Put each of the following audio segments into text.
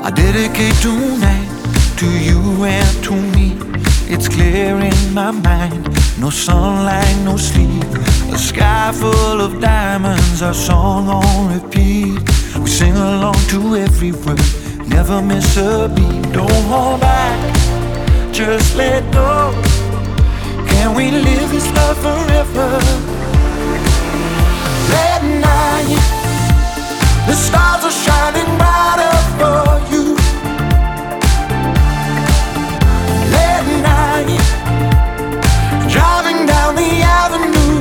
I dedicate tonight to you and to me. It's clear in my mind, no sunlight, no sleep. A sky full of diamonds, our song on repeat. We sing along to every word, never miss a beat. Don't hold back, just let go. Can we live this love forever? At night, the stars are shining brighter for you. At night, driving down the avenue,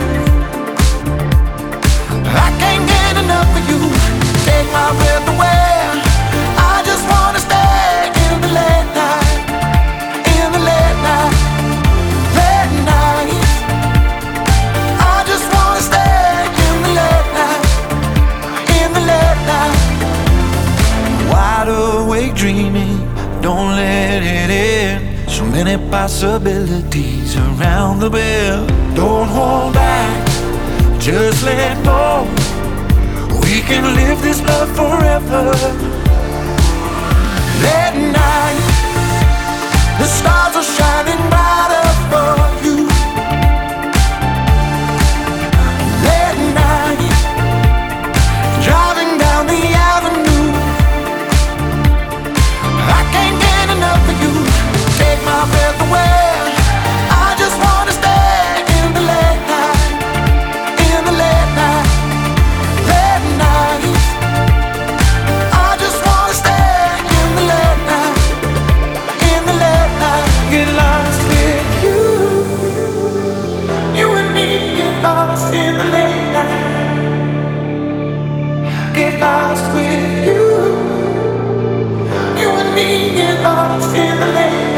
I can't get enough of you. Take my breath away, I just wanna stay in the late night, in the late night, late night. I just wanna stay in the late night, in the late night. Wide awake dreaming, don't let it end. So many possibilities around the bend. Don't hold back, just let go. We can live this love forever. At night, the stars are shining brighter for you. At night, driving down the avenue, I can't get enough of you. Take my breath away, I just wanna stay in the late night, in the late night, late night. I just wanna stay in the late night, in the late night. Get lost with you, you and me. Get lost in the late night. Get lost with you, you and me. Get lost in the late night.